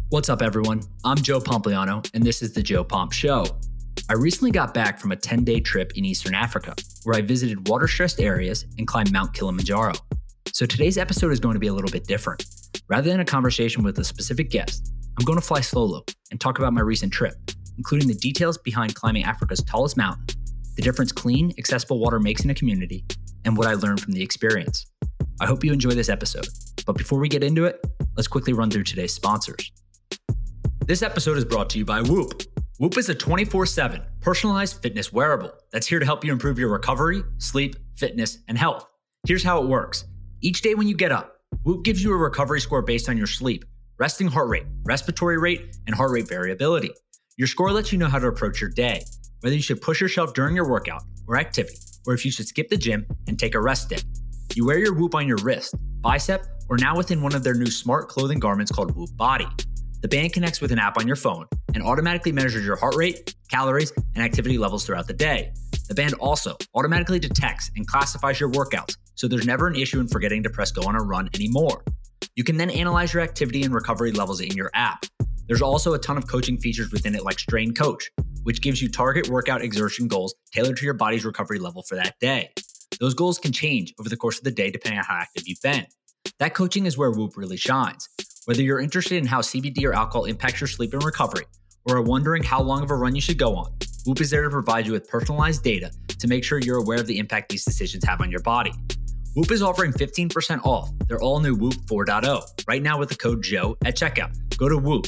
What's up, everyone? I'm Joe Pompliano, and this is the Joe Pomp Show. I recently got back from a 10-day trip in Eastern Africa, where I visited water-stressed areas and climbed Mount Kilimanjaro. So today's episode is going to be a little bit different. Rather than a conversation with a specific guest, I'm going to fly solo and talk about my recent trip, including the details behind climbing Africa's tallest mountain, the difference clean, accessible water makes in a community, and what I learned from the experience. I hope you enjoy this episode. But before we get into it, let's quickly run through today's sponsors. This episode is brought to you by Whoop. Whoop is a 24/7 personalized fitness wearable that's here to help you improve your recovery, sleep, fitness, and health. Here's how it works. Each day when you get up, Whoop gives you a recovery score based on your sleep, resting heart rate, respiratory rate, and heart rate variability. Your score lets you know how to approach your day, whether you should push yourself during your workout or activity, or if you should skip the gym and take a rest day. You wear your Whoop on your wrist, bicep, or now within one of their new smart clothing garments called Whoop Body. The band connects with an app on your phone and automatically measures your heart rate, calories, and activity levels throughout the day. The band also automatically detects and classifies your workouts, so there's never an issue in forgetting to press go on a run anymore. You can then analyze your activity and recovery levels in your app. There's also a ton of coaching features within it like Strain Coach, which gives you target workout exertion goals tailored to your body's recovery level for that day. Those goals can change over the course of the day depending on how active you've been. That coaching is where Whoop really shines. Whether you're interested in how CBD or alcohol impacts your sleep and recovery, or are wondering how long of a run you should go on, Whoop is there to provide you with personalized data to make sure you're aware of the impact these decisions have on your body. Whoop is offering 15% off their all-new Whoop 4.0 right now with the code JOE at checkout. Go to Whoop,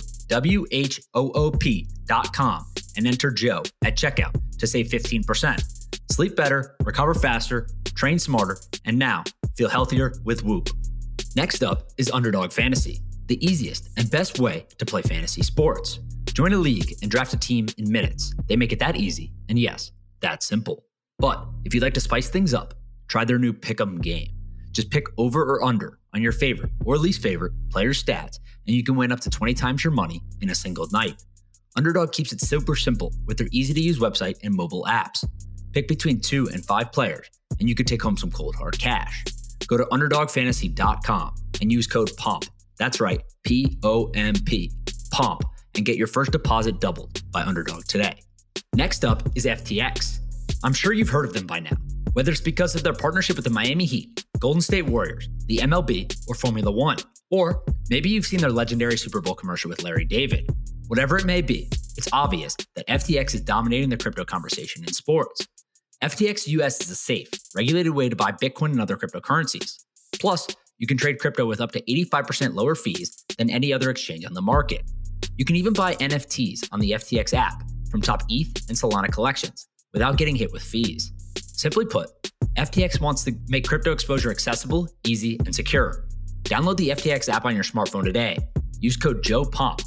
WHOOP.com and enter Joe at checkout to save 15%. Sleep better, recover faster, train smarter, and now feel healthier with Whoop. Next up is Underdog Fantasy, the easiest and best way to play fantasy sports. Join a league and draft a team in minutes. They make it that easy, and yes, that simple. But if you'd like to spice things up, try their new Pick'em game. Just pick over or under on your favorite or least favorite player's stats, and you can win up to 20 times your money in a single night. Underdog keeps it super simple with their easy-to-use website and mobile apps. Pick between 2 and 5 players, and you could take home some cold hard cash. Go to UnderdogFantasy.com and use code POMP. That's right, P-O-M-P, POMP, and get your first deposit doubled by Underdog today. Next up is FTX. I'm sure you've heard of them by now, whether it's because of their partnership with the Miami Heat, Golden State Warriors, the MLB, or Formula One. Or maybe you've seen their legendary Super Bowl commercial with Larry David. Whatever it may be, it's obvious that FTX is dominating the crypto conversation in sports. FTX US is a safe, regulated way to buy Bitcoin and other cryptocurrencies. Plus, you can trade crypto with up to 85% lower fees than any other exchange on the market. You can even buy NFTs on the FTX app from top ETH and Solana collections without getting hit with fees. Simply put, FTX wants to make crypto exposure accessible, easy, and secure. Download the FTX app on your smartphone today. Use code JOEPOMP,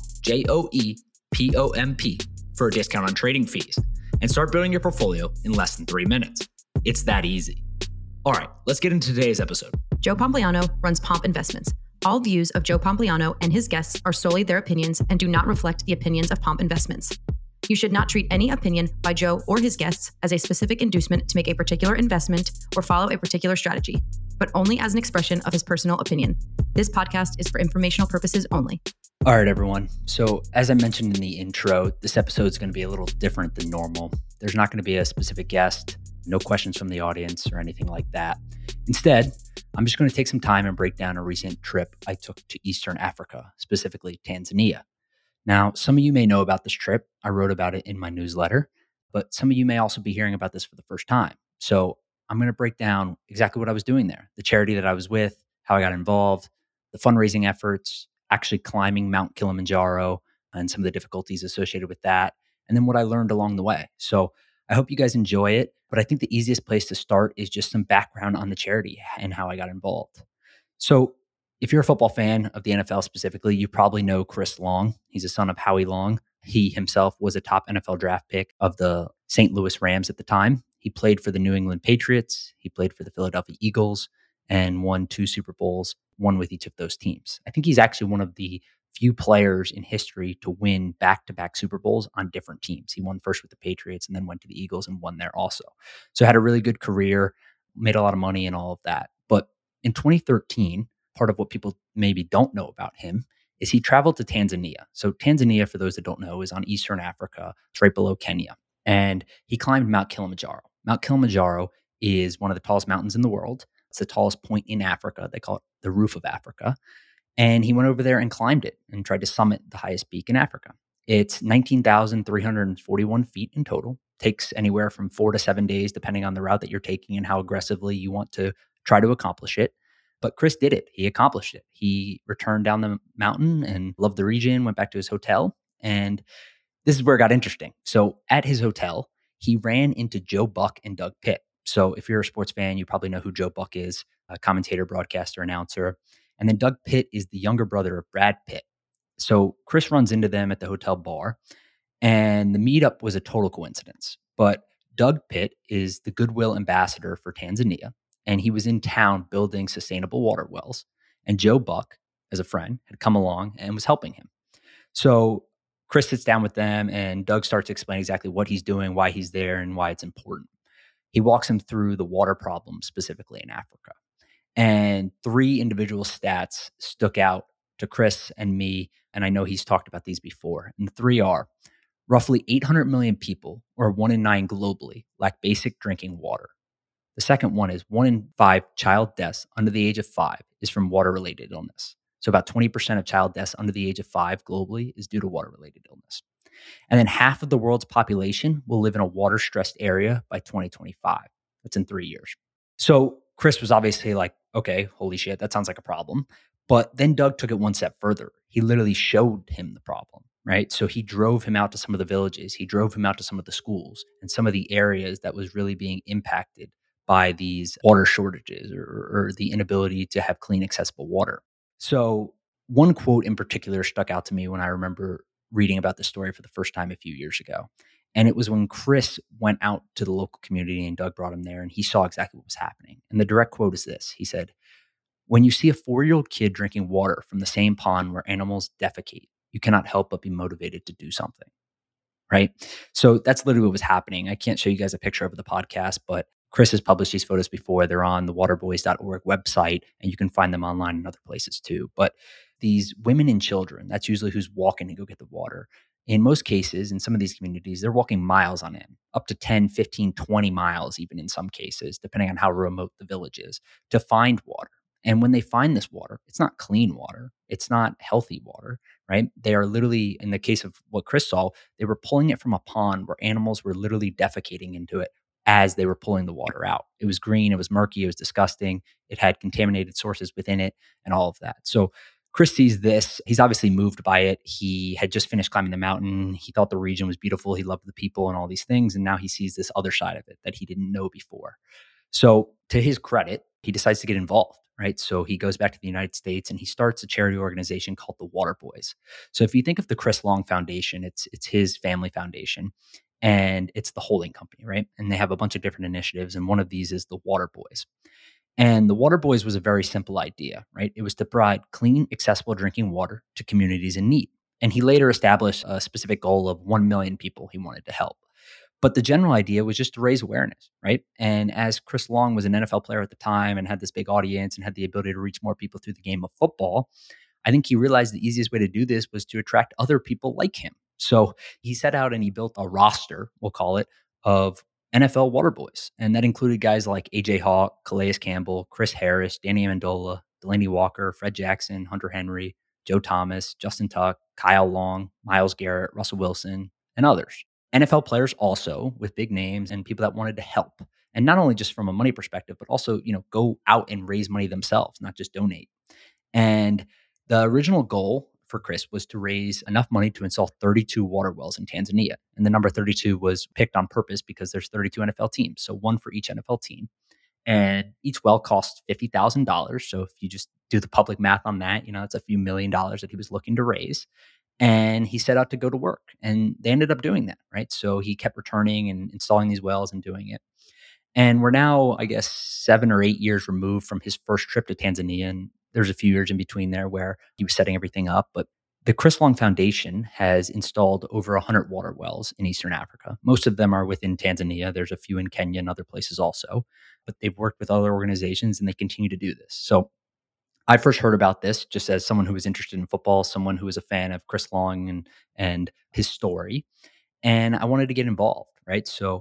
JOEPOMP, for a discount on trading fees, and start building your portfolio in less than 3 minutes. It's that easy. All right, let's get into today's episode. Joe Pompliano runs Pomp Investments. All views of Joe Pompliano and his guests are solely their opinions and do not reflect the opinions of Pomp Investments. You should not treat any opinion by Joe or his guests as a specific inducement to make a particular investment or follow a particular strategy, but only as an expression of his personal opinion. This podcast is for informational purposes only. All right, everyone. So as I mentioned in the intro, this episode is going to be a little different than normal. There's not going to be a specific guest, no questions from the audience or anything like that. Instead, I'm just going to take some time and break down a recent trip I took to Eastern Africa, specifically Tanzania. Now, some of you may know about this trip. I wrote about it in my newsletter, but some of you may also be hearing about this for the first time. So I'm going to break down exactly what I was doing there, the charity that I was with, how I got involved, the fundraising efforts, actually climbing Mount Kilimanjaro and some of the difficulties associated with that, and then what I learned along the way. So I hope you guys enjoy it, but I think the easiest place to start is just some background on the charity and how I got involved. So if you're a football fan of the NFL specifically, you probably know Chris Long. He's a son of Howie Long. He himself was a top NFL draft pick of the St. Louis Rams at the time. He played for the New England Patriots. He played for the Philadelphia Eagles and won 2 Super Bowls, one with each of those teams. I think he's actually one of the few players in history to win back-to-back Super Bowls on different teams. He won first with the Patriots and then went to the Eagles and won there also. So had a really good career, made a lot of money and all of that. But in 2013, part of what people maybe don't know about him is he traveled to Tanzania. So Tanzania, for those that don't know, is on Eastern Africa. It's right below Kenya. And he climbed Mount Kilimanjaro. Mount Kilimanjaro is one of the tallest mountains in the world. It's the tallest point in Africa. They call it the roof of Africa. And he went over there and climbed it and tried to summit the highest peak in Africa. It's 19,341 feet in total. Takes anywhere from 4 to 7 days, depending on the route that you're taking and how aggressively you want to try to accomplish it. But Chris did it. He accomplished it. He returned down the mountain and loved the region, went back to his hotel. And this is where it got interesting. So at his hotel, he ran into Joe Buck and Doug Pitt. So if you're a sports fan, you probably know who Joe Buck is, a commentator, broadcaster, announcer. And then Doug Pitt is the younger brother of Brad Pitt. So Chris runs into them at the hotel bar, and the meetup was a total coincidence. But Doug Pitt is the goodwill ambassador for Tanzania, and he was in town building sustainable water wells. And Joe Buck, as a friend, had come along and was helping him. So Chris sits down with them, and Doug starts to explain exactly what he's doing, why he's there, and why it's important. He walks him through the water problem specifically in Africa. And 3 individual stats stuck out to Chris and me, and I know he's talked about these before. And the 3 are roughly 800 million people, or 1 in 9 globally, lack basic drinking water. The second one is 1 in 5 child deaths under the age of 5 is from water-related illness. So about 20% of child deaths under the age of 5 globally is due to water-related illness. And then half of the world's population will live in a water-stressed area by 2025. That's in 3 years. So Chris was obviously like, okay, holy shit, that sounds like a problem. But then Doug took it one step further. He literally showed him the problem, right? So he drove him out to some of the villages. He drove him out to some of the schools and some of the areas that was really being impacted by these water shortages or the inability to have clean, accessible water. So one quote in particular stuck out to me when I remember reading about this story for the first time a few years ago. And it was when Chris went out to the local community and Doug brought him there and he saw exactly what was happening. And the direct quote is this. He said, "When you see a 4-year-old kid drinking water from the same pond where animals defecate, you cannot help but be motivated to do something." Right? So that's literally what was happening. I can't show you guys a picture over the podcast, but Chris has published these photos before. They're on the waterboys.org website, and you can find them online in other places too. But these women and children, that's usually who's walking to go get the water. In most cases, in some of these communities, they're walking miles on end, up to 10, 15, 20 miles, even in some cases, depending on how remote the village is, to find water. And when they find this water, it's not clean water. It's not healthy water, right? They are literally, in the case of what Chris saw, they were pulling it from a pond where animals were literally defecating into it as they were pulling the water out. It was green, it was murky, it was disgusting. It had contaminated sources within it and all of that. So Chris sees this. He's obviously moved by it. He had just finished climbing the mountain. He thought the region was beautiful. He loved the people and all these things. And now he sees this other side of it that he didn't know before. So to his credit, he decides to get involved, right? So he goes back to the United States and he starts a charity organization called the Water Boys. So if you think of the Chris Long Foundation, it's his family foundation and it's the holding company, right? And they have a bunch of different initiatives. And one of these is the Water Boys. And the Water Boys was a very simple idea, right? It was to provide clean, accessible drinking water to communities in need. And he later established a specific goal of 1 million people he wanted to help. But the general idea was just to raise awareness, right? And as Chris Long was an NFL player at the time and had this big audience and had the ability to reach more people through the game of football, I think he realized the easiest way to do this was to attract other people like him. So he set out and he built a roster, we'll call it, of NFL Water Boys. And that included guys like AJ Hawk, Calais Campbell, Chris Harris, Danny Amendola, Delaney Walker, Fred Jackson, Hunter Henry, Joe Thomas, Justin Tuck, Kyle Long, Myles Garrett, Russell Wilson, and others. NFL players also with big names and people that wanted to help. And not only just from a money perspective, but also, go out and raise money themselves, not just donate. And the original goal for Chris was to raise enough money to install 32 water wells in Tanzania. And the number 32 was picked on purpose because there's 32 NFL teams. So one for each NFL team. And each well costs $50,000. So if you just do the public math on that, it's a few $1,000,000 that he was looking to raise. And he set out to go to work. And they ended up doing that, right? So he kept returning and installing these wells and doing it. And we're now, I guess, 7 or 8 years removed from his first trip to Tanzania. And there's a few years in between there where he was setting everything up. But the Chris Long Foundation has installed over 100 water wells in Eastern Africa. Most of them are within Tanzania. There's a few in Kenya and other places also. But they've worked with other organizations and they continue to do this. So I first heard about this just as someone who was interested in football, someone who was a fan of Chris Long and his story, and I wanted to get involved, right? So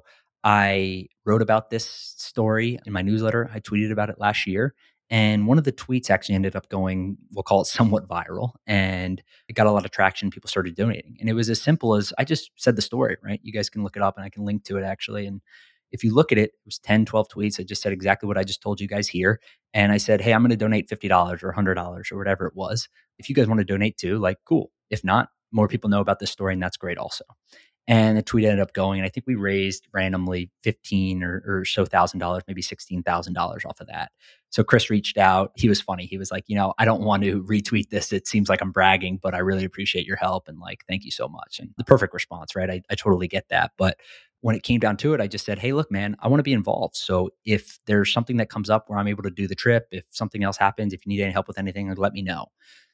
I wrote about this story in my newsletter. I tweeted about it last year. And one of the tweets actually ended up going, we'll call it somewhat viral. And it got a lot of traction. People started donating. And it was as simple as I just said the story, right? You guys can look it up and I can link to it actually. And if you look at it, it was 10, 12 tweets. I just said exactly what I just told you guys here. And I said, hey, I'm going to donate $50 or $100 or whatever it was. If you guys want to donate to, like, cool. If not, more people know about this story and that's great also. And the tweet ended up going, and I think we raised randomly 15 or so $1,000, maybe $16,000 off of that. So Chris reached out. He was funny. He was like, I don't want to retweet this. It seems like I'm bragging, but I really appreciate your help. And like, thank you so much. And the perfect response, right? I totally get that. But when it came down to it, I just said, hey, look, man, I want to be involved. So if there's something that comes up where I'm able to do the trip, if something else happens, if you need any help with anything, let me know.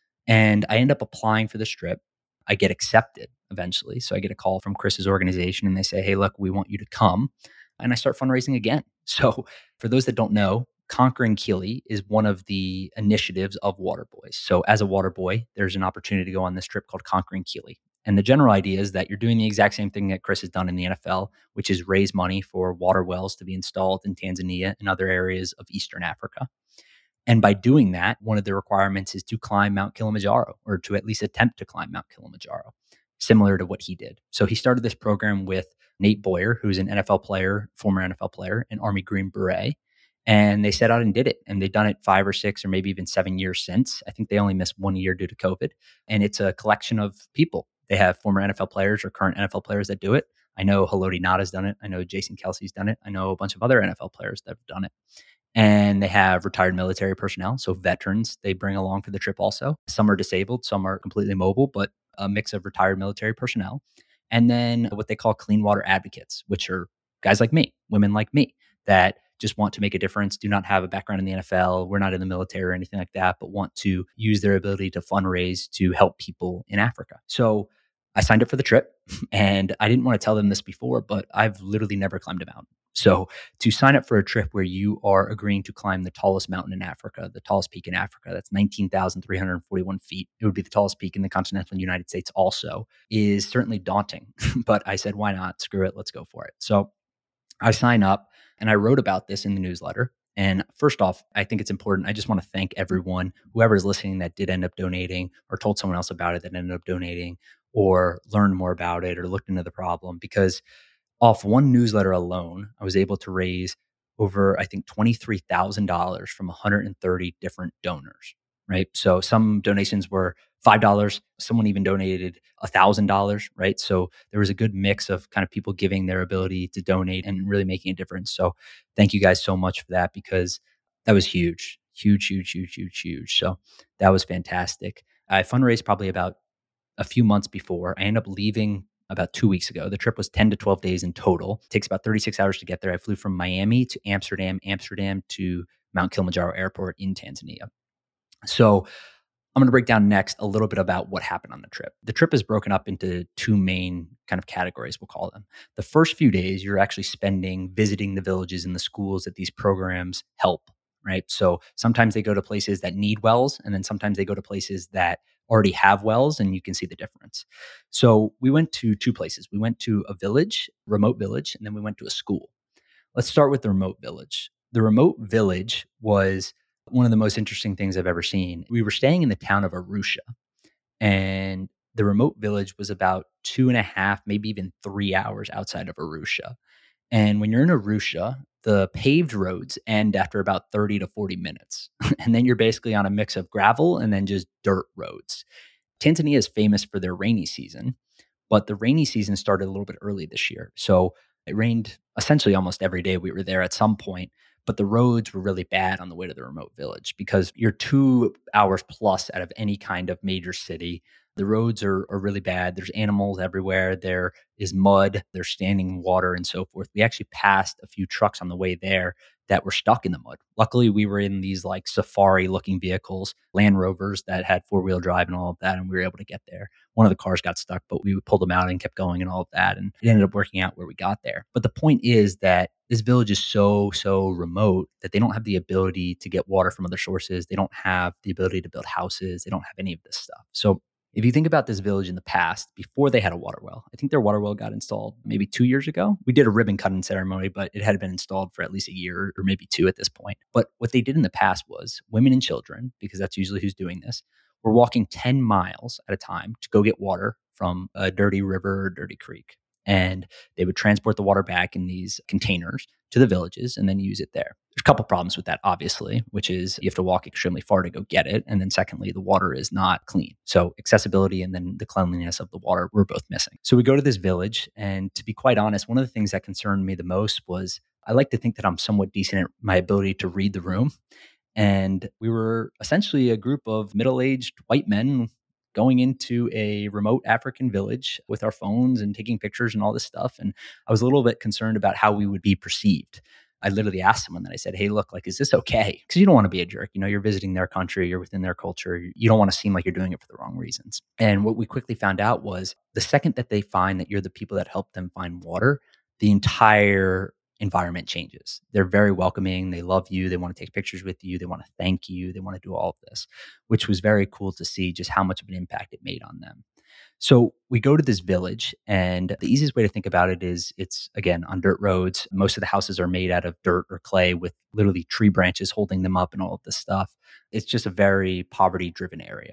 And I end up applying for this trip. I get accepted eventually. So I get a call from Chris's organization and they say, hey, look, we want you to come. And I start fundraising again. So for those that don't know, Conquering Kili is one of the initiatives of Waterboys. So as a Waterboy, there's an opportunity to go on this trip called Conquering Kili. And the general idea is that you're doing the exact same thing that Chris has done in the NFL, which is raise money for water wells to be installed in Tanzania and other areas of Eastern Africa. And by doing that, one of the requirements is to climb Mount Kilimanjaro, or to at least attempt to climb Mount Kilimanjaro, similar to what he did. So he started this program with Nate Boyer, who's an NFL player, former NFL player, an Army Green Beret. And they set out and did it. And they've done it 5 or 6 or maybe even 7 years since. I think they only missed 1 year due to COVID. And it's a collection of people. They have former NFL players or current NFL players that do it. I know Haloti Ngata has done it. I know Jason Kelsey's done it. I know a bunch of other NFL players that have done it. And they have retired military personnel, so veterans they bring along for the trip also. Some are disabled, some are completely mobile, but a mix of retired military personnel. And then what they call clean water advocates, which are guys like me, women like me, that just want to make a difference, do not have a background in the NFL, we're not in the military or anything like that, but want to use their ability to fundraise to help people in Africa. So I signed up for the trip and I didn't want to tell them this before, but I've literally never climbed a mountain. So to sign up for a trip where you are agreeing to climb the tallest mountain in Africa, the tallest peak in Africa, that's 19,341 feet. It would be the tallest peak in the continental United States also, is certainly daunting. But I said, why not? Screw it. Let's go for it. So I sign up and I wrote about this in the newsletter. And first off, I think it's important. I just want to thank everyone, whoever is listening that did end up donating or told someone else about it that ended up donating or learned more about it or looked into the problem, because off one newsletter alone, I was able to raise over, I think, $23,000 from 130 different donors, right? So some donations were $5. Someone even donated $1,000, right? So there was a good mix of kind of people giving their ability to donate and really making a difference. So thank you guys so much for that, because that was huge, huge, huge, huge, huge, huge. So that was fantastic. I fundraised probably about a few months before. I ended up leaving about 2 weeks ago. The trip was 10 to 12 days in total. It takes about 36 hours to get there. I flew from Miami to Amsterdam, Amsterdam to Mount Kilimanjaro Airport in Tanzania. So I'm going to break down next a little bit about what happened on the trip. The trip is broken up into 2 main kind of categories, we'll call them. The first few days, you're actually spending visiting the villages and the schools that these programs help, right? So sometimes they go to places that need wells, and then sometimes they go to places that already have wells, and you can see the difference. So we went to 2 places. We went to a village, remote village, and then we went to a school. Let's start with the remote village. The remote village was one of the most interesting things I've ever seen. We were staying in the town of Arusha, and the remote village was about 2.5, maybe even 3 hours outside of Arusha. And when you're in Arusha, the paved roads end after about 30 to 40 minutes. And then you're basically on a mix of gravel and then just dirt roads. Tanzania is famous for their rainy season, but the rainy season started a little bit early this year. So it rained essentially almost every day we were there at some point, but the roads were really bad on the way to the remote village because you're 2 hours plus out of any kind of major city. The roads are really bad. There's animals everywhere. There is mud. There's standing water and so forth. We actually passed a few trucks on the way there that were stuck in the mud. Luckily, we were in these like safari looking vehicles, Land Rovers that had 4-wheel drive and all of that, and we were able to get there. One of the cars got stuck, but we pulled them out and kept going and all of that. And it ended up working out where we got there. But the point is that this village is so remote that they don't have the ability to get water from other sources. They don't have the ability to build houses. They don't have any of this stuff. So if you think about this village in the past, before they had a water well, I think their water well got installed maybe 2 years ago. We did a ribbon cutting ceremony, but it had been installed for at least a year or maybe 2 at this point. But what they did in the past was women and children, because that's usually who's doing this, were walking 10 miles at a time to go get water from a dirty river or dirty creek. And they would transport the water back in these containers to the villages and then use it there. There's a couple problems with that, obviously, which is you have to walk extremely far to go get it. And then secondly, the water is not clean. So accessibility and then the cleanliness of the water were both missing. So we go to this village. And to be quite honest, one of the things that concerned me the most was I like to think that I'm somewhat decent at my ability to read the room. And we were essentially a group of middle-aged white men going into a remote African village with our phones and taking pictures and all this stuff. And I was a little bit concerned about how we would be perceived. I literally asked someone that I said, hey, look, like, is this okay? Because you don't want to be a jerk. You know, you're visiting their country, you're within their culture. You don't want to seem like you're doing it for the wrong reasons. And what we quickly found out was the second that they find that you're the people that helped them find water, the entire environment changes. They're very welcoming. They love you. They want to take pictures with you. They want to thank you. They want to do all of this, which was very cool to see just how much of an impact it made on them. So we go to this village, and the easiest way to think about it is it's, again, on dirt roads. Most of the houses are made out of dirt or clay with literally tree branches holding them up and all of this stuff. It's just a very poverty-driven area.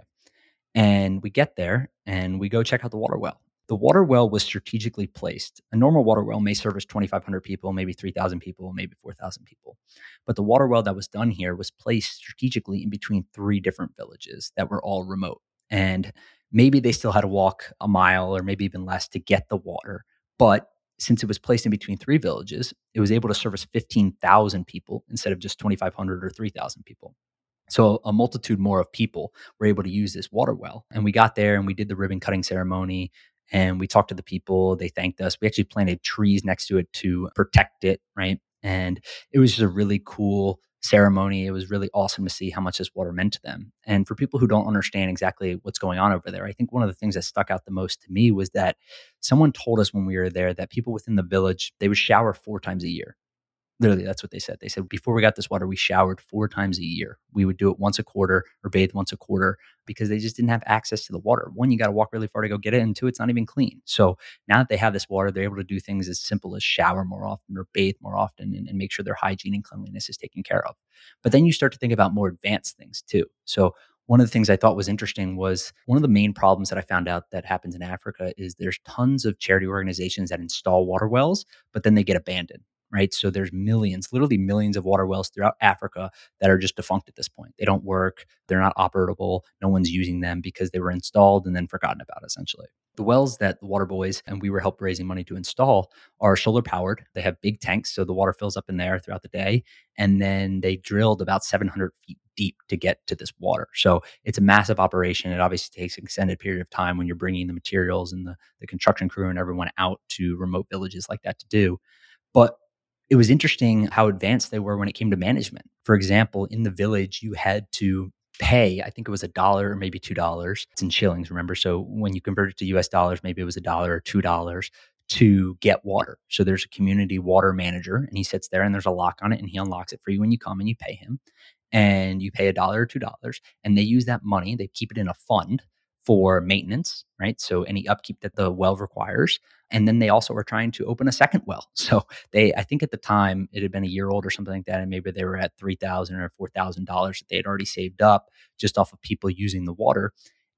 And we get there and we go check out the water well. The water well was strategically placed. A normal water well may service 2,500 people, maybe 3,000 people, maybe 4,000 people. But the water well that was done here was placed strategically in between 3 different villages that were all remote. And maybe they still had to walk a mile or maybe even less to get the water. But since it was placed in between 3 villages, it was able to service 15,000 people instead of just 2,500 or 3,000 people. So a multitude more of people were able to use this water well. And we got there and we did the ribbon cutting ceremony and we talked to the people. They thanked us. We actually planted trees next to it to protect it, right? And it was just a really cool ceremony. It was really awesome to see how much this water meant to them. And for people who don't understand exactly what's going on over there, I think one of the things that stuck out the most to me was that someone told us when we were there that people within the village, they would shower 4 times a year. Literally, that's what they said. They said, before we got this water, we showered 4 times a year. We would do it once a quarter or bathe once a quarter because they just didn't have access to the water. 1, you got to walk really far to go get it. And 2, it's not even clean. So now that they have this water, they're able to do things as simple as shower more often or bathe more often and make sure their hygiene and cleanliness is taken care of. But then you start to think about more advanced things too. So one of the things I thought was interesting was one of the main problems that I found out that happens in Africa is there's tons of charity organizations that install water wells, but then they get abandoned. Right. So there's millions, literally millions of water wells throughout Africa that are just defunct at this point. They don't work. They're not operable. No one's using them because they were installed and then forgotten about, essentially. The wells that the Water Boys and we were helped raising money to install are solar powered. They have big tanks. So the water fills up in there throughout the day. And then they drilled about 700 feet deep to get to this water. So it's a massive operation. It obviously takes an extended period of time when you're bringing the materials and the construction crew and everyone out to remote villages like that to do. But it was interesting how advanced they were when it came to management. For example, in the village, you had to pay, I think it was $1 or maybe $2. It's in shillings, remember? So when you convert it to US dollars, maybe it was $1 or $2 to get water. So there's a community water manager and he sits there and there's a lock on it and he unlocks it for you when you come and you pay him. And you pay $1 or $2 and they use that money, they keep it in a fund for maintenance, right? So any upkeep that the well requires. And then they also were trying to open a second well. So I think at the time it had been a year old or something like that. And maybe they were at $3,000 or $4,000 that they had already saved up just off of people using the water.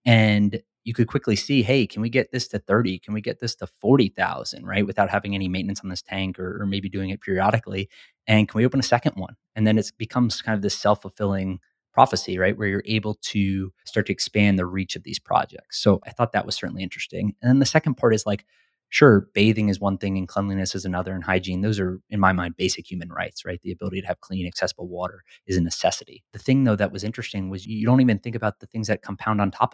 And you could quickly see, hey, can we get this to 30? Can we get this to 40,000, right? Without having any maintenance on this tank or maybe doing it periodically. And can we open a second one? And then it becomes kind of this self-fulfilling prophecy, right? Where you're able to start to expand the reach of these projects. So I thought that was certainly interesting. And then the second part is like, sure, bathing is one thing and cleanliness is another and hygiene. Those are, in my mind, basic human rights, right? The ability to have clean, accessible water is a necessity. The thing, though, that was interesting was you don't even think about the things that compound on top of that.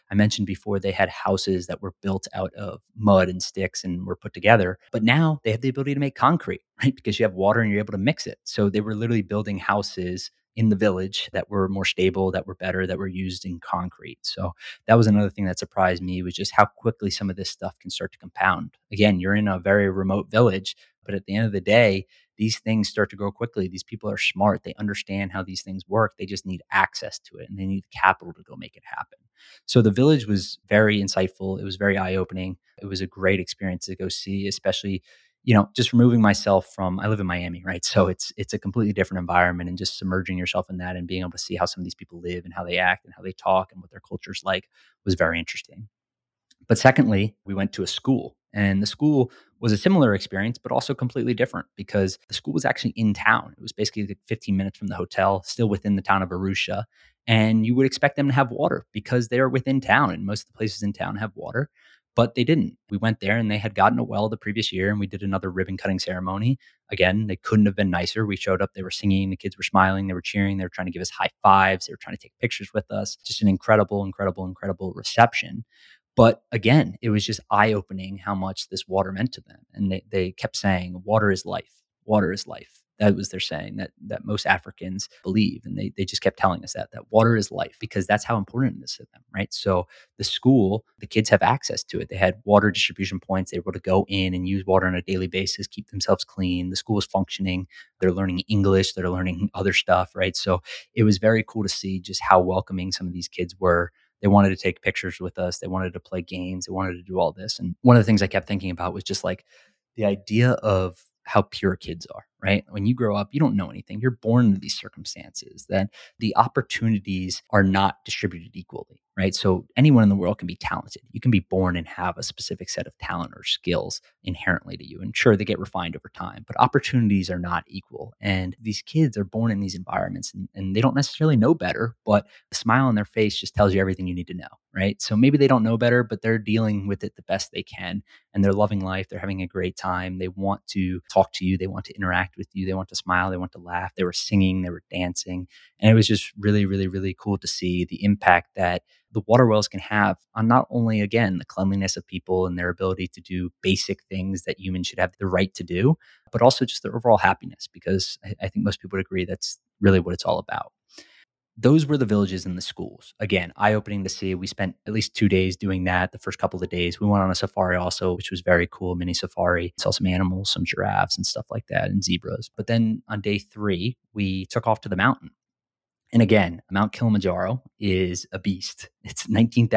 I mentioned before they had houses that were built out of mud and sticks and were put together. But now they have the ability to make concrete, right? Because you have water and you're able to mix it. So they were literally building houses in the village that were more stable, that were better, that were used in concrete. So that was another thing that surprised me, was just how quickly some of this stuff can start to compound. Again, you're in a very remote village, but at the end of the day, these things start to grow quickly. These people are smart. They understand how these things work. They just need access to it and they need capital to go make it happen. So the village was very insightful. It was very eye opening. It was a great experience to go see, especially, just removing myself from, I live in Miami, right? So it's a completely different environment, and just submerging yourself in that and being able to see how some of these people live and how they act and how they talk and what their culture's like was very interesting. But secondly, we went to a school, and the school was a similar experience, but also completely different because the school was actually in town. It was basically like 15 minutes from the hotel, still within the town of Arusha. And you would expect them to have water because they're within town, and most of the places in town have water, but they didn't. We went there and they had gotten a well the previous year, and we did another ribbon cutting ceremony. Again, they couldn't have been nicer. We showed up, they were singing, the kids were smiling, they were cheering, they were trying to give us high fives, they were trying to take pictures with us. Just an incredible, incredible, incredible reception. But again, it was just eye opening how much this water meant to them. And they kept saying, water is life. Water is life. That was their saying that most Africans believe. And they just kept telling us that water is life, because that's how important it is to them, right? So the school, the kids have access to it. They had water distribution points. They were able to go in and use water on a daily basis, keep themselves clean. The school is functioning. They're learning English. They're learning other stuff, right? So it was very cool to see just how welcoming some of these kids were. They wanted to take pictures with us. They wanted to play games. They wanted to do all this. And one of the things I kept thinking about was just like the idea of how pure kids are, right? When you grow up, you don't know anything. You're born into these circumstances, that the opportunities are not distributed equally, right? So anyone in the world can be talented. You can be born and have a specific set of talent or skills inherently to you. And sure, they get refined over time, but opportunities are not equal. And these kids are born in these environments, and they don't necessarily know better, but the smile on their face just tells you everything you need to know, right? So maybe they don't know better, but they're dealing with it the best they can, and they're loving life. They're having a great time. They want to talk to you. They want to interact with you. They want to smile. They want to laugh. They were singing. They were dancing. And it was just really, really, really cool to see the impact that the water wells can have on not only, again, the cleanliness of people and their ability to do basic things that humans should have the right to do, but also just their overall happiness, because I think most people would agree that's really what it's all about. Those were the villages and the schools. Again, eye opening to see. We spent at least 2 days doing that. The first couple of days, we went on a safari also, which was very cool, mini safari. Saw some animals, some giraffes and stuff like that, and zebras. But then on day 3, we took off to the mountain. And again, Mount Kilimanjaro is a beast. It's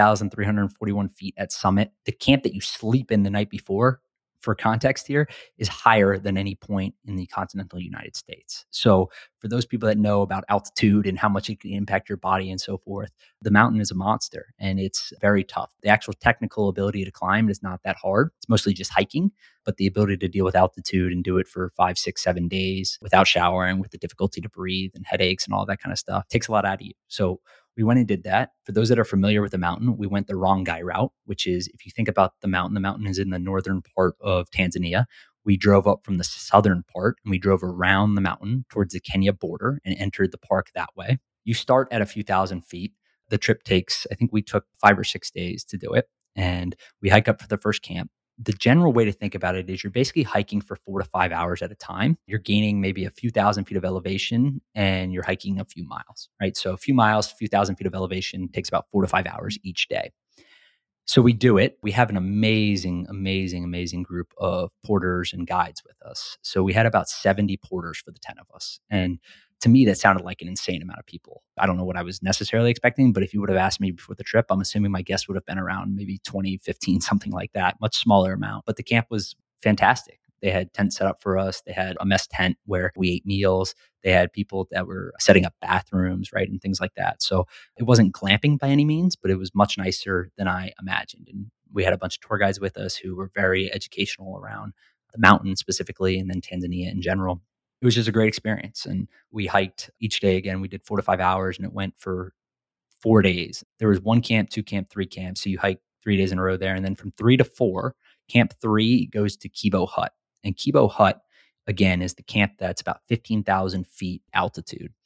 19,341 feet at summit. The camp that you sleep in the night before, for context here, is higher than any point in the continental United States. So for those people that know about altitude and how much it can impact your body and so forth, the mountain is a monster and it's very tough. The actual technical ability to climb is not that hard. It's mostly just hiking, but the ability to deal with altitude and do it for 5, 6, 7 days without showering, with the difficulty to breathe and headaches and all that kind of stuff, takes a lot out of you. So we went and did that. For those that are familiar with the mountain, we went the Rongai route, which is, if you think about the mountain is in the northern part of Tanzania. We drove up from the southern part and we drove around the mountain towards the Kenya border and entered the park that way. You start at a few thousand feet. The trip takes, I think we took 5 or 6 days to do it. And we hike up for the first camp. The general way to think about it is you're basically hiking for 4 to 5 hours at a time. You're gaining maybe a few thousand feet of elevation and you're hiking a few miles, right? So a few miles, a few thousand feet of elevation takes about 4 to 5 hours each day. So we do it. We have an amazing, amazing, amazing group of porters and guides with us. So we had about 70 porters for the 10 of us. And to me, that sounded like an insane amount of people. I don't know what I was necessarily expecting, but if you would have asked me before the trip, I'm assuming my guests would have been around maybe 20, 15, something like that, much smaller amount. But the camp was fantastic. They had tents set up for us. They had a mess tent where we ate meals. They had people that were setting up bathrooms, right, and things like that. So it wasn't glamping by any means, but it was much nicer than I imagined. And we had a bunch of tour guides with us who were very educational around the mountain specifically, and then Tanzania in general. It was just a great experience. And we hiked each day. Again, we did 4 to 5 hours and it went for 4 days. There was 1 camp, 2 camp, 3 camps. So you hike 3 days in a row there. And then from 3 to 4, camp 3 goes to Kibo Hut. And Kibo Hut, again, is the camp that's about 15,000 feet altitude.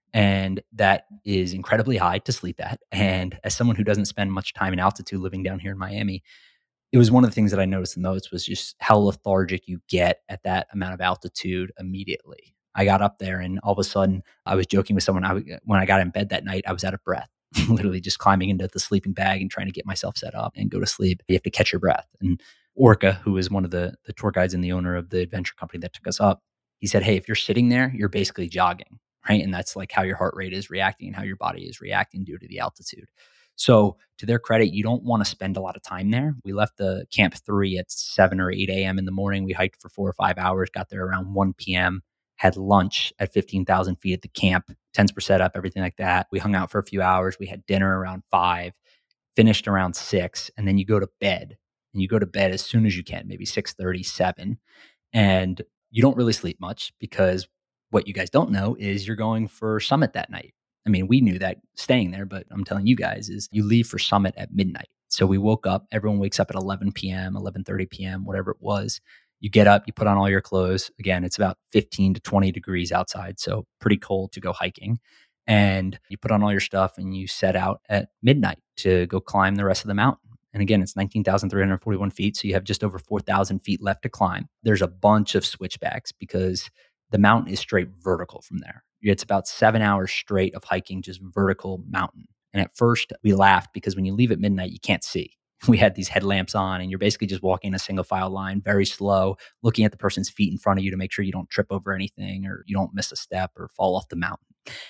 And that is incredibly high to sleep at. And as someone who doesn't spend much time in altitude living down here in Miami, it was one of the things that I noticed the most was just how lethargic you get at that amount of altitude immediately. I got up there and all of a sudden I was joking with someone. When I got in bed that night, I was out of breath, literally just climbing into the sleeping bag and trying to get myself set up and go to sleep. You have to catch your breath. And Orca, who is one of the tour guides and the owner of the adventure company that took us up, he said, "Hey, if you're sitting there, you're basically jogging, right? And that's like how your heart rate is reacting and how your body is reacting due to the altitude." So to their credit, you don't want to spend a lot of time there. We left the camp 3 at 7 or 8 a.m. in the morning. We hiked for 4 or 5 hours, got there around 1 p.m., had lunch at 15,000 feet at the camp, tents were set up, everything like that. We hung out for a few hours. We had dinner around 5, finished around 6, and then you go to bed. And you go to bed as soon as you can, maybe 6:30, 7. And you don't really sleep much because what you guys don't know is you're going for Summit that night. I mean, we knew that staying there, but I'm telling you guys is you leave for Summit at midnight. So we woke up, everyone wakes up at 11 p.m., 11:30 p.m., whatever it was. You get up, you put on all your clothes. Again, it's about 15 to 20 degrees outside, so pretty cold to go hiking. And you put on all your stuff and you set out at midnight to go climb the rest of the mountain. And again, it's 19,341 feet. So you have just over 4,000 feet left to climb. There's a bunch of switchbacks because the mountain is straight vertical from there. It's about 7 hours straight of hiking, just vertical mountain. And at first we laughed because when you leave at midnight, you can't see. We had these headlamps on and you're basically just walking a single file line, very slow, looking at the person's feet in front of you to make sure you don't trip over anything or you don't miss a step or fall off the mountain.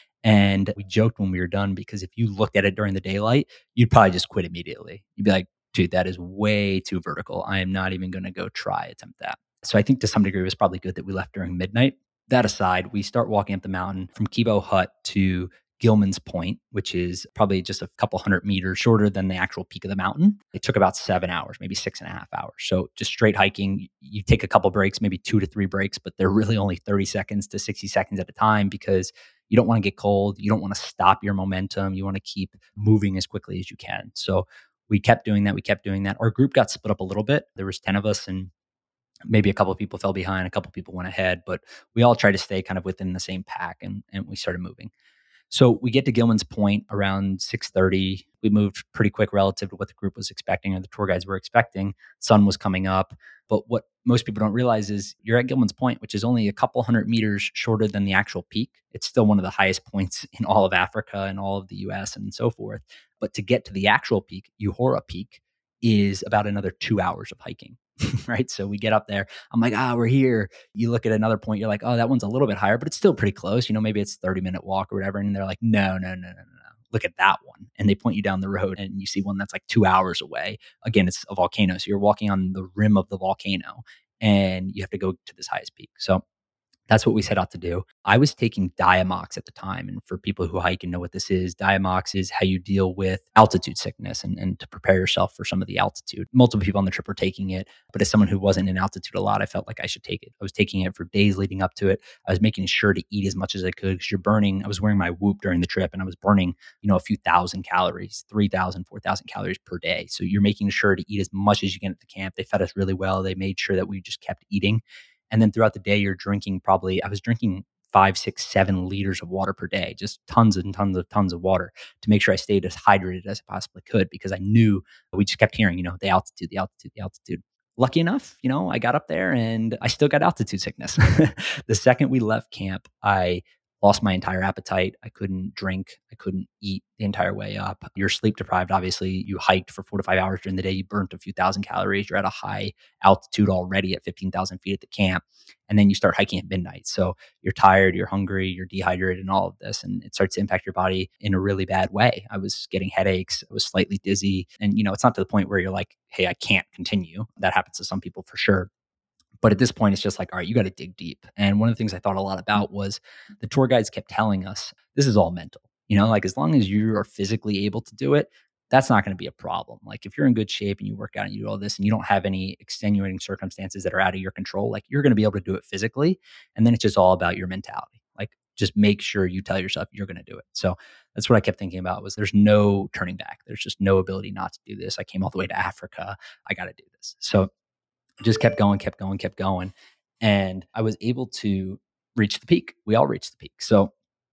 And we joked when we were done because if you looked at it during the daylight, you'd probably just quit immediately. You'd be like, dude, that is way too vertical. I am not even going to go attempt that. So I think to some degree it was probably good that we left during midnight. That aside, we start walking up the mountain from Kibo Hut to Gilman's Point, which is probably just a couple hundred meters shorter than the actual peak of the mountain. It took about 7 hours, maybe 6.5 hours. So just straight hiking, you take a couple breaks, maybe 2 to 3 breaks, but they're really only 30 seconds to 60 seconds at a time because you don't want to get cold. You don't want to stop your momentum. You want to keep moving as quickly as you can. So we kept doing that. We kept doing that. Our group got split up a little bit. There was 10 of us and maybe a couple of people fell behind, a couple of people went ahead, but we all tried to stay kind of within the same pack and we started moving. So we get to Gilman's Point around 6:30. We moved pretty quick relative to what the group was expecting or the tour guides were expecting. Sun was coming up. But what most people don't realize is you're at Gilman's Point, which is only a couple hundred meters shorter than the actual peak. It's still one of the highest points in all of Africa and all of the US and so forth. But to get to the actual peak, Uhura Peak, is about another 2 hours of hiking. Right. So we get up there. I'm like, we're here. You look at another point, you're like, oh, that one's a little bit higher, but it's still pretty close. Maybe it's 30-minute walk or whatever. And they're like, no. Look at that one. And they point you down the road and you see one that's like 2 hours away. Again, it's a volcano. So you're walking on the rim of the volcano and you have to go to this highest peak. So that's what we set out to do. I was taking Diamox at the time. And for people who hike and know what this is, Diamox is how you deal with altitude sickness and to prepare yourself for some of the altitude. Multiple people on the trip were taking it. But as someone who wasn't in altitude a lot, I felt like I should take it. I was taking it for days leading up to it. I was making sure to eat as much as I could because you're burning. I was wearing my Whoop during the trip and I was burning, a few thousand calories, 3,000, 4,000 calories per day. So you're making sure to eat as much as you can at the camp. They fed us really well. They made sure that we just kept eating. And then throughout the day, you're drinking I was drinking 5, 6, 7 liters of water per day, just tons and tons of water to make sure I stayed as hydrated as I possibly could because I knew we just kept hearing, the altitude, the altitude, the altitude. Lucky enough, I got up there and I still got altitude sickness. The second we left camp, I lost my entire appetite. I couldn't drink. I couldn't eat the entire way up. You're sleep deprived. Obviously, you hiked for 4 to 5 hours during the day. You burnt a few thousand calories. You're at a high altitude already at 15,000 feet at the camp. And then you start hiking at midnight. So you're tired, you're hungry, you're dehydrated and all of this. And it starts to impact your body in a really bad way. I was getting headaches. I was slightly dizzy. And, it's not to the point where you're like, hey, I can't continue. That happens to some people for sure. But at this point, it's just like, all right, you got to dig deep. And one of the things I thought a lot about was the tour guides kept telling us, this is all mental. Like as long as you are physically able to do it, that's not going to be a problem. Like if you're in good shape and you work out and you do all this and you don't have any extenuating circumstances that are out of your control, like you're going to be able to do it physically. And then it's just all about your mentality. Like just make sure you tell yourself you're going to do it. So that's what I kept thinking about was there's no turning back. There's just no ability not to do this. I came all the way to Africa. I got to do this. So just kept going. And I was able to reach the peak. We all reached the peak. So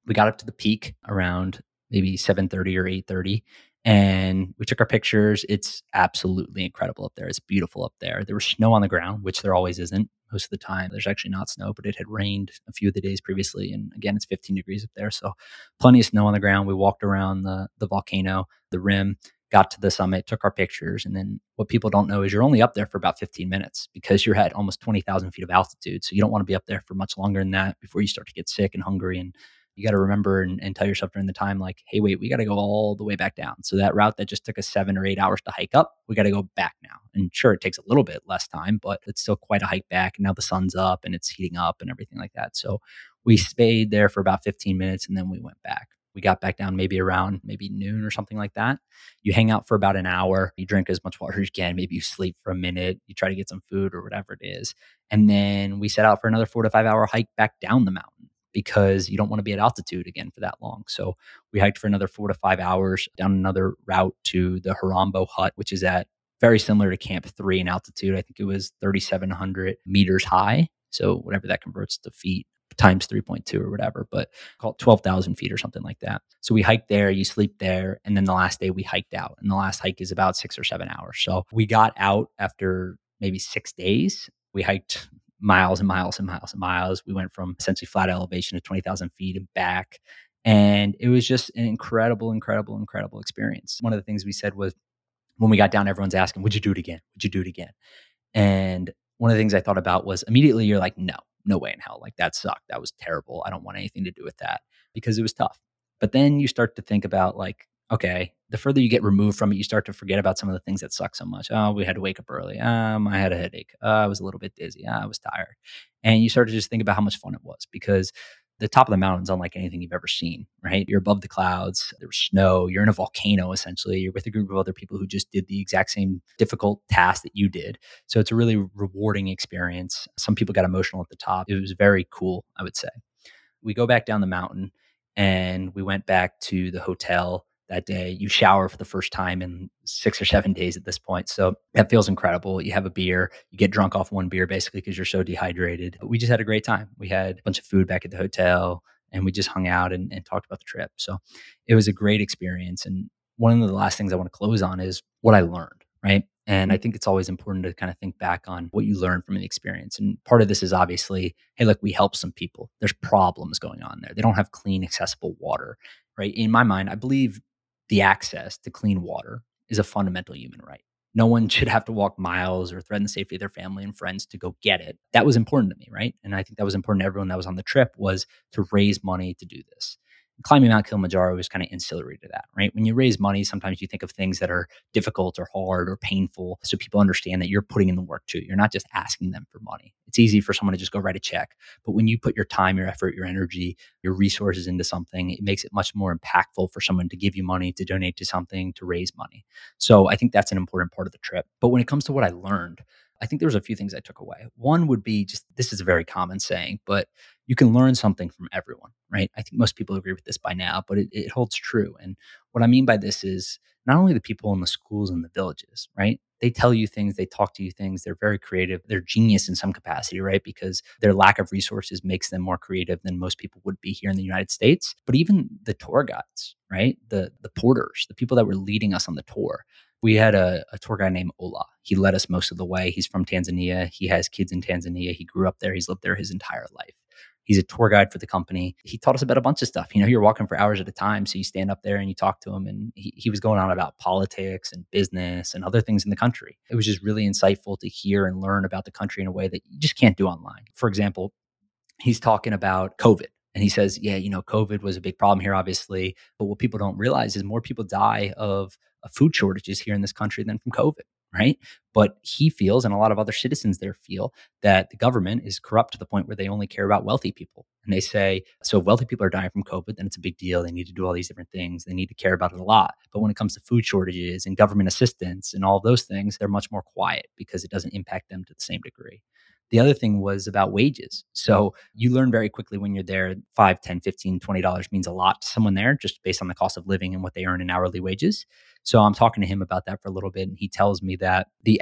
We got up to the peak around maybe 7:30 or 8:30, and we took our pictures. It's absolutely incredible up there. It's beautiful up there. There was snow on the ground, which there always isn't most of the time. There's actually not snow, but it had rained a few of the days previously. And again, it's 15 degrees up there. So plenty of snow on the ground. We walked around the volcano, the rim, got to the summit, took our pictures. And then what people don't know is you're only up there for about 15 minutes because you're at almost 20,000 feet of altitude. So you don't want to be up there for much longer than that before you start to get sick and hungry. And you got to remember and tell yourself during the time, like, hey, wait, we got to go all the way back down. So that route that just took us 7 or 8 hours to hike up, we got to go back now. And sure, it takes a little bit less time, but it's still quite a hike back. And now the sun's up and it's heating up and everything like that. So we stayed there for about 15 minutes and then we went back. We got back down maybe around noon or something like that. You hang out for about an hour. You drink as much water as you can. Maybe you sleep for a minute. You try to get some food or whatever it is. And then we set out for another 4 to 5 hour hike back down the mountain, because you don't want to be at altitude again for that long. So we hiked for another 4 to 5 hours down another route to the Hurambo Hut, which is at very similar to Camp 3 in altitude. I think it was 3,700 meters high. So whatever that converts to feet times 3.2 or whatever, but call it 12,000 feet or something like that. So we hiked there, you sleep there. And then the last day we hiked out, and the last hike is about 6 or 7 hours. So we got out after maybe 6 days. We hiked miles and miles and miles and miles. We went from essentially flat elevation to 20,000 feet and back. And it was just an incredible, incredible, incredible experience. One of the things we said was, when we got down, everyone's asking, would you do it again? Would you do it again? And one of the things I thought about was, immediately you're like, no way in hell. Like, that sucked. That was terrible. I don't want anything to do with that, because it was tough. But then you start to think about, like, okay, the further you get removed from it, you start to forget about some of the things that suck so much. Oh, we had to wake up early. I had a headache. I was a little bit dizzy. I was tired. And you start to just think about how much fun it was, because the top of the mountain is unlike anything you've ever seen, right? You're above the clouds. There's snow. You're in a volcano, essentially. You're with a group of other people who just did the exact same difficult task that you did. So it's a really rewarding experience. Some people got emotional at the top. It was very cool, I would say. We go back down the mountain and we went back to the hotel that day. You shower for the first time in 6 or 7 days at this point. So that feels incredible. You have a beer, you get drunk off one beer basically because you're so dehydrated. But we just had a great time. We had a bunch of food back at the hotel and we just hung out and talked about the trip. So it was a great experience. And one of the last things I want to close on is what I learned, right? And I think it's always important to kind of think back on what you learned from an experience. And part of this is obviously, hey, look, we help some people. There's problems going on there. They don't have clean, accessible water, right? In my mind, I believe the access to clean water is a fundamental human right. No one should have to walk miles or threaten the safety of their family and friends to go get it. That was important to me, right? And I think that was important to everyone that was on the trip, was to raise money to do this. Climbing Mount Kilimanjaro is kind of ancillary to that, right? When you raise money, sometimes you think of things that are difficult or hard or painful, so people understand that you're putting in the work too. You're not just asking them for money. It's easy for someone to just go write a check, but when you put your time, your effort, your energy, your resources into something, it makes it much more impactful for someone to give you money, to donate to something, to raise money. So I think that's an important part of the trip. But when it comes to what I learned, I think there was a few things I took away. One would be just, this is a very common saying, but you can learn something from everyone, right? I think most people agree with this by now, but it holds true. And what I mean by this is not only the people in the schools and the villages, right? They tell you things, they talk to you things, they're very creative, they're genius in some capacity, right? Because their lack of resources makes them more creative than most people would be here in the United States. But even the tour guides, right? The porters, the people that were leading us on the tour. We had a tour guide named Ola. He led us most of the way. He's from Tanzania. He has kids in Tanzania. He grew up there. He's lived there his entire life. He's a tour guide for the company. He taught us about a bunch of stuff. You're walking for hours at a time. So you stand up there and you talk to him. And he was going on about politics and business and other things in the country. It was just really insightful to hear and learn about the country in a way that you just can't do online. For example, he's talking about COVID. And he says, yeah, COVID was a big problem here, obviously. But what people don't realize is more people die of food shortages here in this country than from COVID, right? But he feels, and a lot of other citizens there feel, that the government is corrupt to the point where they only care about wealthy people. And they say, so if wealthy people are dying from COVID, then it's a big deal. They need to do all these different things. They need to care about it a lot. But when it comes to food shortages and government assistance and all those things, they're much more quiet because it doesn't impact them to the same degree. The other thing was about wages. So you learn very quickly when you're there, $5, $10, $15, $20 means a lot to someone there, just based on the cost of living and what they earn in hourly wages. So I'm talking to him about that for a little bit. And he tells me that the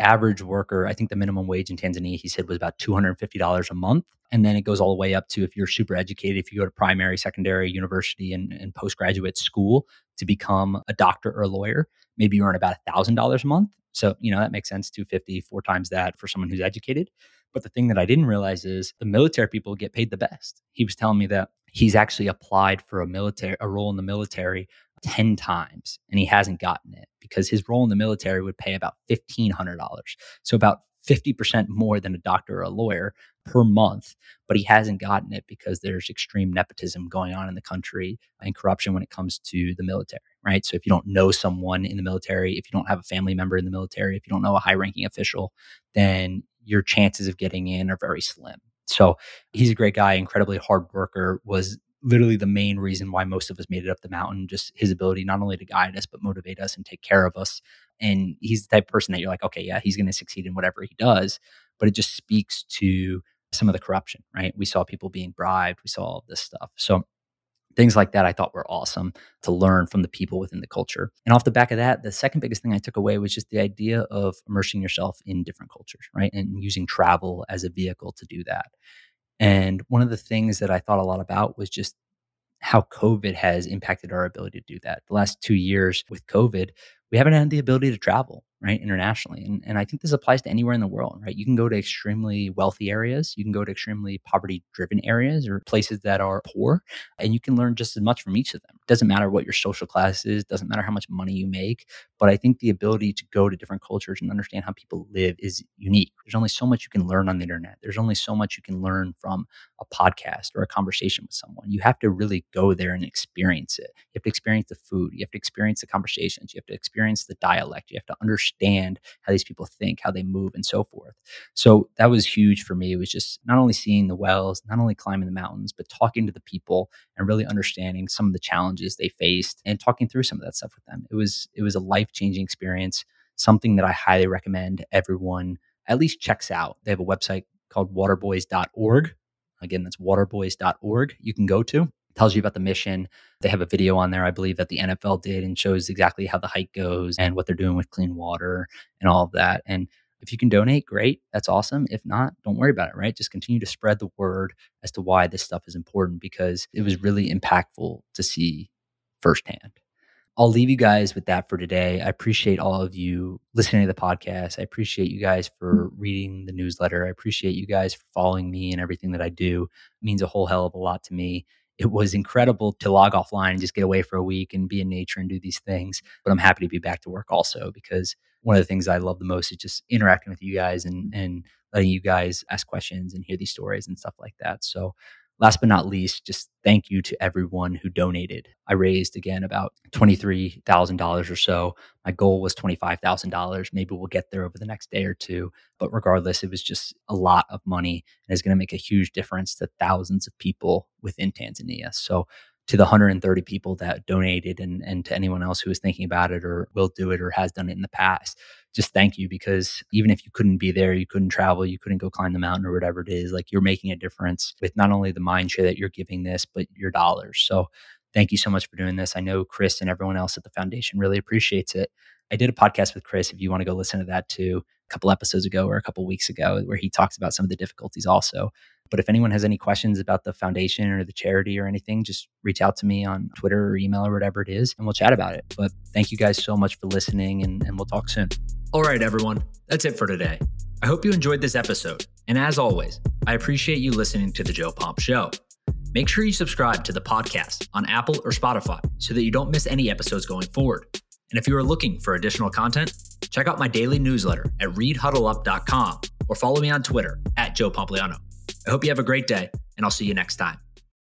average worker, I think the minimum wage in Tanzania, he said, was about $250 a month. And then it goes all the way up to, if you're super educated, if you go to primary, secondary, university, and postgraduate school to become a doctor or a lawyer, maybe you earn about $1,000 a month. So, that makes sense, 250, 4 times that for someone who's educated. But the thing that I didn't realize is the military people get paid the best. He was telling me that he's actually applied for a role in the military 10 times and he hasn't gotten it because his role in the military would pay about $1,500. So about 50% more than a doctor or a lawyer per month, but he hasn't gotten it because there's extreme nepotism going on in the country and corruption when it comes to the military, right? So if you don't know someone in the military, if you don't have a family member in the military, if you don't know a high-ranking official, then your chances of getting in are very slim. So he's a great guy, incredibly hard worker, was literally the main reason why most of us made it up the mountain, just his ability not only to guide us, but motivate us and take care of us. And he's the type of person that you're like, okay, yeah, he's going to succeed in whatever he does. But it just speaks to some of the corruption, right? We saw people being bribed. We saw all of this stuff. So things like that I thought were awesome to learn from the people within the culture. And off the back of that, the second biggest thing I took away was just the idea of immersing yourself in different cultures, right? And using travel as a vehicle to do that. And one of the things that I thought a lot about was just how COVID has impacted our ability to do that. The last 2 years with COVID, we haven't had the ability to travel, right, internationally. And I think this applies to anywhere in the world, right? You can go to extremely wealthy areas. You can go to extremely poverty-driven areas or places that are poor, and you can learn just as much from each of them. It doesn't matter what your social class is, doesn't matter how much money you make, but I think the ability to go to different cultures and understand how people live is unique. There's only so much you can learn on the internet. There's only so much you can learn from a podcast or a conversation with someone. You have to really go there and experience it. You have to experience the food. You have to experience the conversations. You have to experience the dialect. You have to understand how these people think, how they move, and so forth. So that was huge for me. It was just not only seeing the wells, not only climbing the mountains, but talking to the people and really understanding some of the challenges they faced and talking through some of that stuff with them. It was a life-changing experience, something that I highly recommend everyone at least checks out. They have a website called waterboys.org. Again, that's waterboys.org. You can go to. Tells you about the mission. They have a video on there, I believe, that the NFL did and shows exactly how the hike goes and what they're doing with clean water and all of that. And if you can donate, great. That's awesome. If not, don't worry about it, right? Just continue to spread the word as to why this stuff is important because it was really impactful to see firsthand. I'll leave you guys with that for today. I appreciate all of you listening to the podcast. I appreciate you guys for reading the newsletter. I appreciate you guys for following me and everything that I do. It means a whole hell of a lot to me. It was incredible to log offline and just get away for a week and be in nature and do these things. But I'm happy to be back to work also because one of the things I love the most is just interacting with you guys and letting you guys ask questions and hear these stories and stuff like that. So last but not least, just thank you to everyone who donated. I raised, again, about $23,000 or so. My goal was $25,000. Maybe we'll get there over the next day or two. But regardless, it was just a lot of money and it's going to make a huge difference to thousands of people within Tanzania. So to the 130 people that donated and to anyone else who is thinking about it or will do it or has done it in the past, just thank you, because even if you couldn't be there, you couldn't travel, you couldn't go climb the mountain or whatever it is, like, you're making a difference with not only the mind share that you're giving this, but your dollars. So thank you so much for doing this. I know Chris and everyone else at the foundation really appreciates it. I did a podcast with Chris, if you want to go listen to that too, a couple episodes ago or a couple weeks ago, where he talks about some of the difficulties also. But if anyone has any questions about the foundation or the charity or anything, just reach out to me on Twitter or email or whatever it is, and we'll chat about it. But thank you guys so much for listening, and we'll talk soon. All right, everyone. That's it for today. I hope you enjoyed this episode. And as always, I appreciate you listening to The Joe Pomp Show. Make sure you subscribe to the podcast on Apple or Spotify so that you don't miss any episodes going forward. And if you are looking for additional content, check out my daily newsletter at readhuddleup.com or follow me on Twitter at Joe Pompliano. I hope you have a great day, and I'll see you next time.